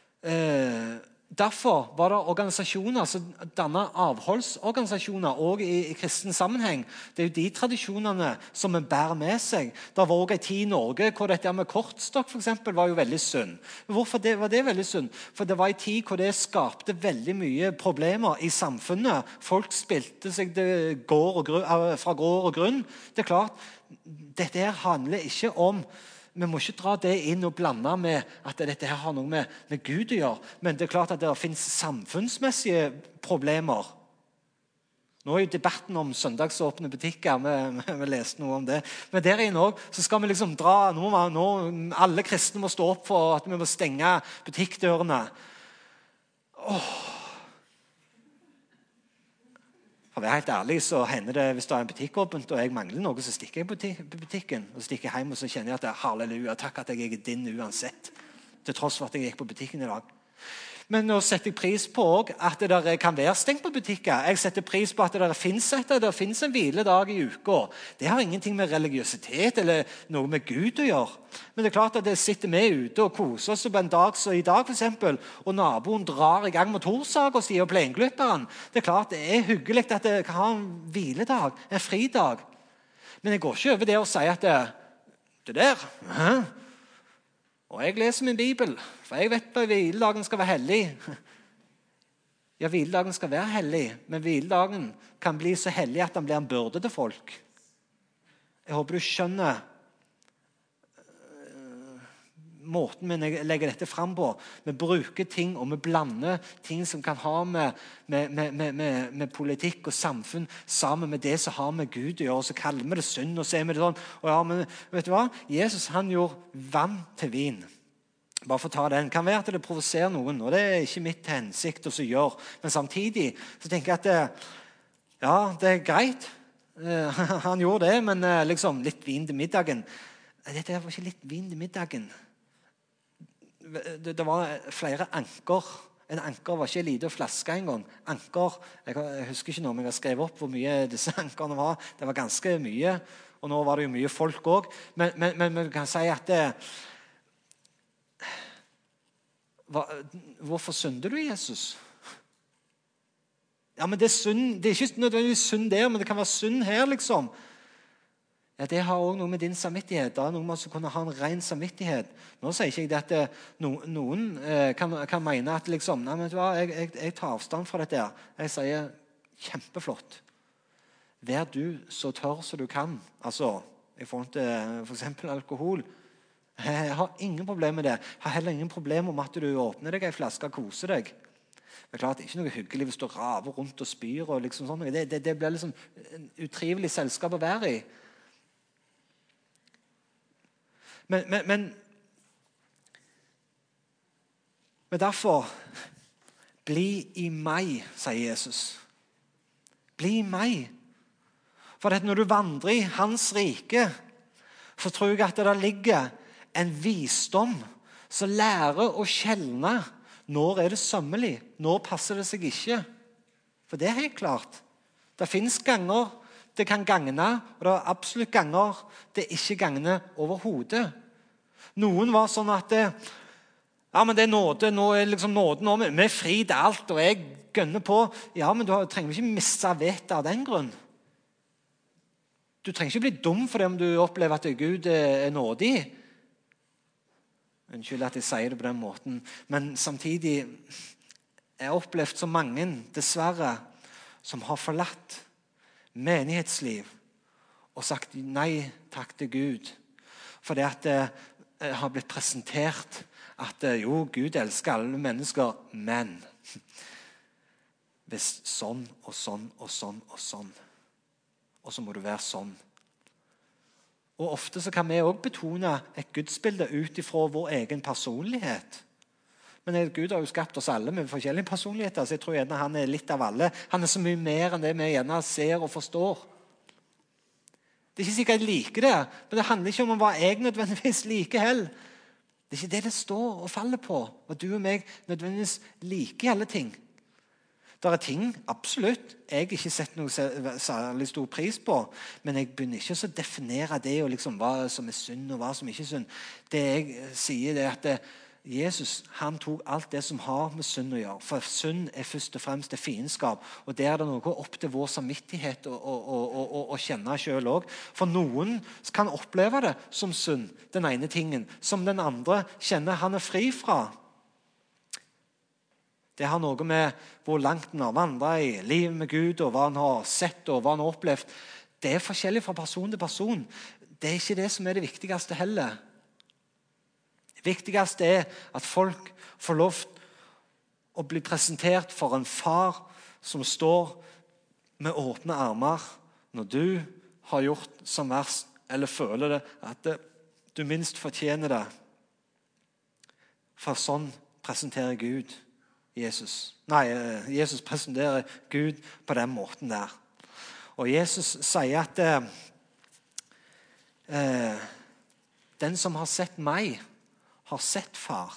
Derfor var det organisasjoner som dannet avholdsorganisasjoner også i kristen sammenheng. Det er jo de tradisjonene som vi bærer med seg. Det var også en tid i Norge hvor dette med kortstokk for eksempel, var jo veldig synd. Hvorfor var det veldig synd? For det var en tid hvor det skapte veldig mye problemer i samfunnet. Folk spilte seg fra gård og grunn. Det er klart, dette her handler ikke om, vi må ikke dra det inn og blande med at dette her har noe med Gud å gjøre. Men det er klart at det finnes samfunnsmessige problemer. Nå er jo debatten om søndagsåpne butikker, vi leste noe om det. Men der inne også, så skal vi liksom dra, alle kristne må stå opp for at vi må stenge butikkdørene. For å være helt ærlig så hender det hvis det er en butikk åpent og jeg mangler noe, så stikker jeg på butikken og stikker hjem og så kjenner jeg at halleluja, takk at jeg er din uansett, til tross for at jeg gikk på butikken i dag. Men nå setter jeg pris på at det kan være stengt på butikker. Jeg setter pris på at det finnes en hviledag i uka. Det har ingenting med religiøsitet eller noe med Gud å gjøre. Men det er klart at det sitter vi ute og koser oss på en dag som i dag for eksempel, og naboen drar i gang motorsaga si og plenklipperen. Det er klart det er hyggelig at det kan ha en hviledag, en fridag. Men jeg går ikke over det og sier at det der, og jeg leser min Bibel, for jeg vet at hviledagen skal være hellig. Ja, hviledagen skal være hellig, men hviledagen kan bli så hellig at den blir en byrde til folk. Jeg håper du skjønner måten vi legger dette frem på. Vi bruker ting, og vi blander ting som kan ha med politikk og samfunn sammen med det som har med Gud å gjøre. Så kaller vi det synd, og så er vi det sånn. Og ja, men vet du hva? Jesus han gjorde vann til vin. Bare for å ta den. Kan være at det provoserer noen, og det er ikke mitt hensikt å gjøre. Men samtidig så tenker jeg at ja, det er greit. Han gjorde det, men liksom litt vin til middagen. Dette var ikke litt vin til middagen. Det var flere anker. En anker var ikke en liten flaske engang. Anker, jeg husker ikke nå, men jeg har skrevet opp hvor mye disse ankerne var. Det var ganske mye, og nå var det jo mye folk også. Men vi kan si at hvorfor synder du, Jesus? Ja, men det er synd. Det er ikke nødvendigvis synd der, men det kan være synd her, liksom. Ja, det har også noe med din samvittighet. Det er noe man skal kunne ha en ren samvittighet. Nå sier ikke jeg det at noen kan mene at liksom, nei, men vet du hva, jeg tar avstand fra dette. Jeg sier, kjempeflott. Vær du så tørr som du kan. Altså, i forhold til for eksempel alkohol. Jeg har ingen problem med det. Jeg har heller ingen problem om at du åpner deg en flaske og koser deg. Det er klart, det er ikke noe hyggelig hvis du raver rundt og spyr. Og liksom sånn. Det blir liksom en utrivelig selskap å være i. Men derfor, bli i meg, sier Jesus. Bli i meg. For når du vandrer i hans rike, så tror jeg at det ligger en visdom som lærer å skjelne. Når er det sømmelig? Når passer det seg ikke? For det er helt klart. Det finnes ganger det kan gagne, og det er absolutt ganger det ikke gagner overhodet. Noen var sånn at ja, men det er nåde, nå er liksom nåden om, vi er fri til alt, og jeg gønner på. Ja, men du trenger ikke miste vettet av den grunn. Du trenger ikke bli dum for det om du opplever at Gud er nådig. Unnskyld at jeg sier det på den måten, men samtidig jeg har opplevd så mange, dessverre, som har forlatt menighetsliv og sagt nei takk til Gud. For det at det har blitt presentert at jo, Gud elsker alle mennesker, men hvis sånn og sånn og sånn og sånn, og så må du være sånn. Og ofte så kan vi også betone et gudsbilde ut ifra vår egen personlighet. Men Gud har jo skapt oss alle med forskjellige personligheter, så jeg tror gjerne han er litt av alle. Han er så mye mer enn det vi gjerne ser og forstår. Det er ikke sikkert jeg liker det, men det handler ikke om hva jeg nødvendigvis liker heller. Det er ikke det det står og faller på, hva du og meg nødvendigvis liker i alle ting. Det er ting, absolutt, jeg ikke setter noe særlig stor pris på, men jeg begynner ikke å definere det og liksom hva som er synd og hva som ikke er synd. Det jeg sier det er at Jesus han tok alt det som har med synd å gjøre. For synd er først og fremst det fiendskap. Og der er det noe opp til vår samvittighet å kjenne selv også. For noen kan oppleve det som synd, den ene tingen, som den andre kjenner han er fri fra. Det har noe med hvor langt han har vandret i livet med Gud, og hva han har sett og hva han har opplevd. Det er forskjellig fra person til person. Det er ikke det som er det viktigste heller. Det viktigste er at folk får lov å bli presentert for en far som står med åpne armer når du har gjort som verst, eller føler det at du minst fortjener det. For sånn presenterer Gud Jesus. Nei, Jesus presenterer Gud på den måten der. Og Jesus sier at den som har sett meg, har sett far.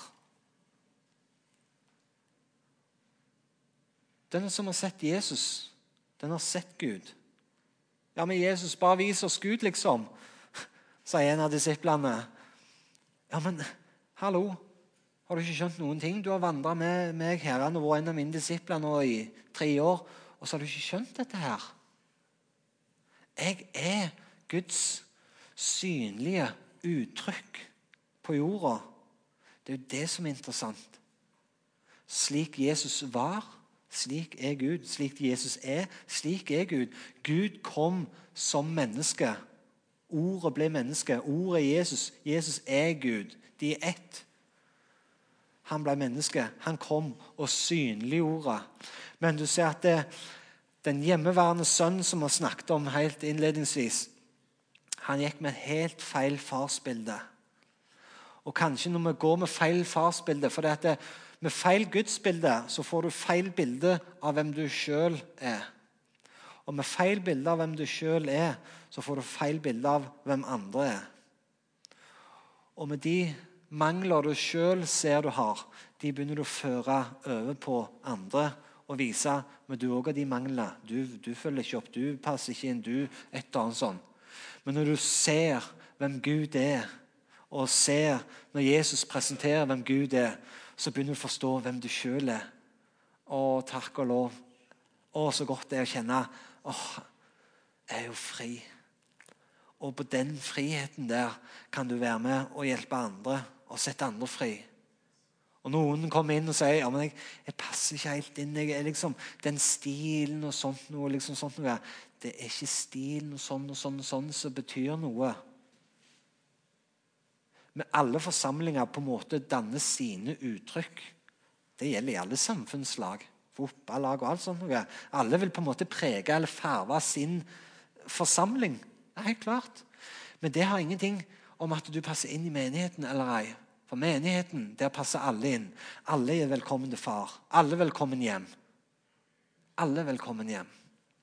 Den som har sett Jesus, den har sett Gud. Ja, men Jesus, bare vis oss Gud, liksom, sier en av disiplene. Ja, men hallo, har du ikke skjønt noen ting? Du har vandret med meg her, og vært en av mine disipler nå i 3 år, og så har du ikke skjønt dette her. Jeg er Guds synlige uttrykk på jorda. Det er jo det som er interessant. Slik Jesus var, slik er Gud. Slik Jesus er, slik er Gud. Gud kom som menneske. Ordet ble menneske. Ordet er Jesus. Jesus er Gud. De er ett. Han ble menneske. Han kom og synliggjorde. Men du ser at den hjemmeværende sønnen som vi snakket om helt innledningsvis, han gikk med et helt feil farsbilde. Og kanskje når vi går med feil farsbilde, for med feil gudsbilde så får du feil bilde av hvem du selv er. Og med feil bilde av hvem du selv er, så får du feil bilde av hvem andre er. Og med de mangler du selv ser du har, de begynner du å føre over på andre og vise, men du også har de manglene. Du følger ikke opp, du passer ikke inn, du et eller annet sånt. Men når du ser hvem Gud er, og ser når Jesus presenterer hvem Gud er, så begynner du å forstå hvem du selv er. Å, takk og lov. Å, så godt det er å kjenne, jeg er jo fri. Og på den friheten der kan du være med og hjelpe andre og sette andre fri. Og noen kommer inn og sier, ja, men jeg passer ikke helt inn. Jeg er liksom den stilen og sånt noe, liksom sånt noe. Det er ikke stilen og sånn som betyr noe. Men alle forsamlinger på en måte danner sine uttrykk. Det gjelder i alle samfunnslag, fotballag og alt sånt noe. Alle vil på en måte prege eller farve sin forsamling. Det er helt klart. Men det har ingenting om at du passer inn i menigheten eller ei. For menigheten, der passer alle inn. Alle er velkommen til far. Alle er velkommen hjem. Alle er velkommen hjem.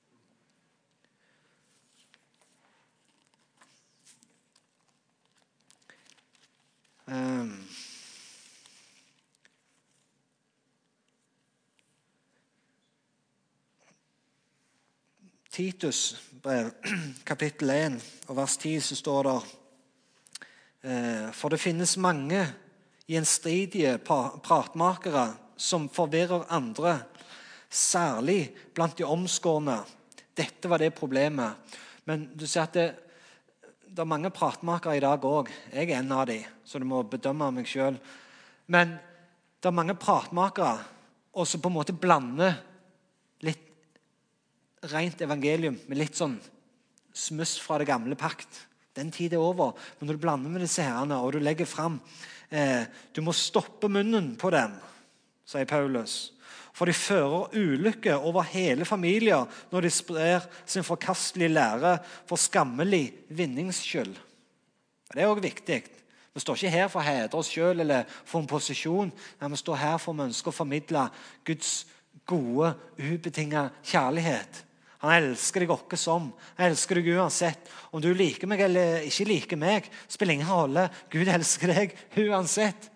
Titus brev, kapittel 1 og vers 10, så står det: for det finnes mange gjenstridige pratmakere som forvirrer andre, særlig blant de omskårne. Dette var det problemet. Men du ser at det er mange pratmakere i dag også. Jeg er en av de, så du må bedømme meg selv. Men det er mange pratmakere, og så på en måte blander litt rent evangelium med litt sånn smuss fra det gamle pakt. Den tid er over. Men når du blander med disse herrene, og du legger frem, du må stoppe munnen på dem, sier Paulus. For de fører ulykke over hele familier når de sprer sin forkastelige lære for skammelig vinnings skyld. Det er også viktig. Vi står ikke her for å hedre oss selv eller for en posisjon. Nei, vi står her for å ønske å formidle Guds gode, ubetingede kjærlighet. Han elsker deg ikke som. Han elsker deg uansett. Om du liker meg eller ikke liker meg, spiller ingen rolle. Gud elsker deg uansett.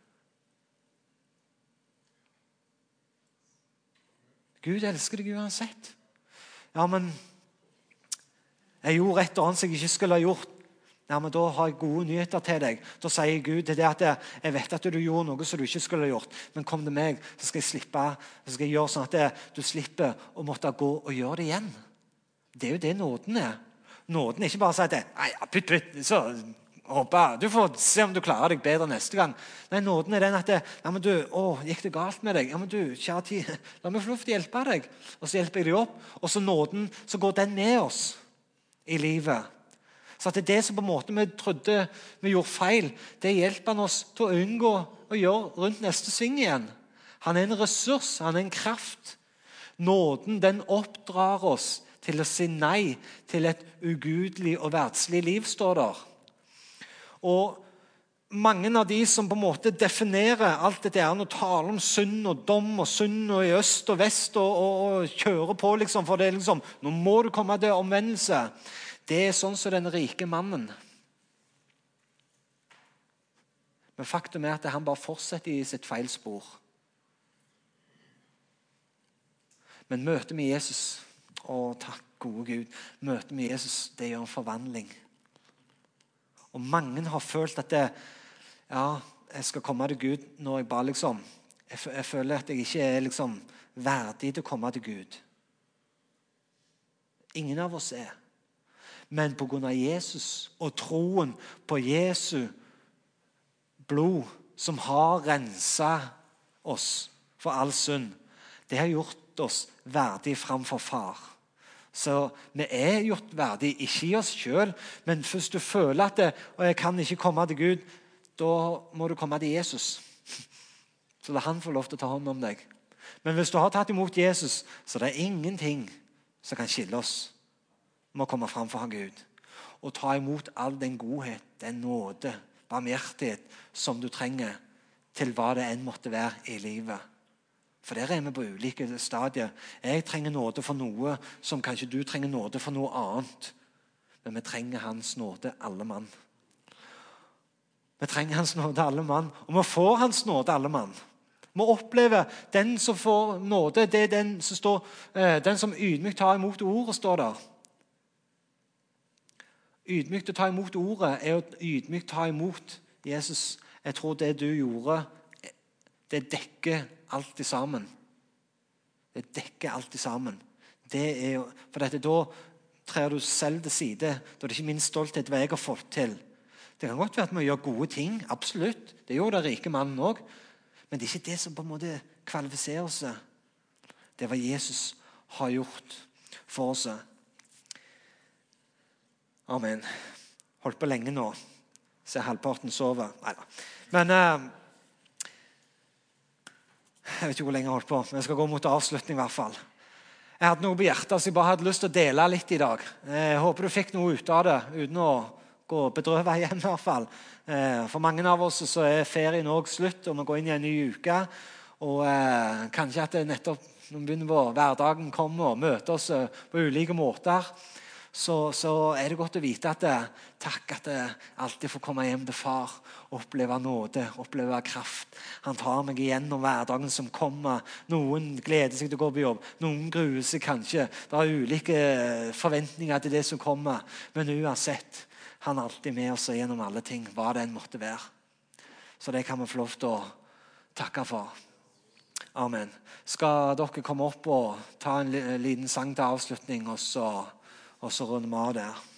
Gud elsker deg uansett. Ja, men jeg gjorde et eller annet som jeg ikke skulle ha gjort. Ja, men da har jeg gode nyheter til deg. Da sier Gud til det at jeg vet at du gjorde noe som du ikke skulle ha gjort, men kom til meg, så skal jeg slippe, så skal jeg gjøre sånn at du slipper å måtte gå og gjøre det igjen. Det er jo det nåden er. Nåden er ikke bare å si at nei, putt, så håper du får se om du klarer deg bedre neste gang. Nei, nåden er den at ja, men du, gikk det galt med deg? Ja, men du, kjære tid, la meg få lov til å hjelpe deg. Og så hjelper jeg deg opp, og så nåden, så går den med oss i livet. Så at det som på en måte vi trodde vi gjorde feil, det hjelper han oss til å unngå å gjøre rundt neste sving igjen. Han er en ressurs, han er en kraft. Nåden, den oppdrar oss til å si nei til et ugudelig og verdslig liv, står der. Og mange av de som på en måte definerer alt dette her, og taler om synd og dom og synd og i øst og vest og kjører på, liksom, for det er liksom, nå må du komme til omvendelse. Det er sånn som den rike mannen. Men faktum er at han bare fortsetter i sitt feilspor. Men møtet med Jesus, takk gode Gud, møtet med Jesus, det gjør en forvandling. Og mange har følt at jeg skal komme til Gud når jeg bare liksom, jeg føler at jeg ikke er liksom verdig til å komme til Gud. Ingen av oss er. Men på grunn av Jesus og troen på Jesu blod som har renset oss for all synd, det har gjort oss verdig framfor far. Så vi er gjort verdig, ikke i oss selv, men først du føler at og jeg kan ikke komme til Gud, da må du komme til Jesus. Så han får lov til å ta hånd om deg. Men hvis du har tatt imot Jesus, så det ingenting som kan skille oss om å komme fram for Gud. Og ta imot all den godhet, den nåde, barmhjertighet som du trenger til hva det enn måtte være i livet. For der er vi på ulike stadier. Jeg trenger nåde for noe som kanskje du trenger nåde for noe annet. Men vi trenger hans nåde alle mann. Vi trenger hans nåde alle mann, og vi får hans nåde alle mann. Vi opplever den som får nåde, det er den som står, den som ydmykt tar imot ordet, står der. Ydmykt å ta imot ordet er å ydmykt ta imot Jesus. Jeg tror det du gjorde, det dekker alt i sammen. Det dekker alt i sammen. Det er, for dette, da trer du selv til side. Da er det ikke min stolthet hva jeg har fått til. Det kan godt være at vi gjør gode ting, absolutt. Det gjorde den rike mannen også. Men det er ikke det som på en måte kvalifiserer seg. Det er hva Jesus har gjort for oss. Amen. Holdt på lenge nå. Se halvparten sover. Neida. Men jeg vet ikke hvor lenge jeg holdt på, men jeg skal gå mot avslutning i hvert fall. Jeg hadde noe på hjertet, så jeg bare hadde lyst til å dele litt i dag. Jeg håper du fikk noe ut av det, uten å gå bedrøvet hjem i hvert fall. For mange av oss så er ferien også slutt, og vi går inn i en ny uke. Og kanskje at det nettopp når vi begynner på hverdagen kommer og møter oss på ulike måter, så er det godt å vite at takk at jeg alltid får komme hjem til far, oppleve nåde, oppleve kraft. Han tar meg igjennom hverdagen som kommer. Noen gleder seg til å gå på jobb, noen gruer seg kanskje. Det er ulike forventninger til det som kommer, men uansett, han er alltid med oss gjennom alle ting, hva det enn måtte være. Så det kan vi få lov til å takke for. Amen. Skal dere komme opp og ta en liten sang til avslutning, og så runder vi av der.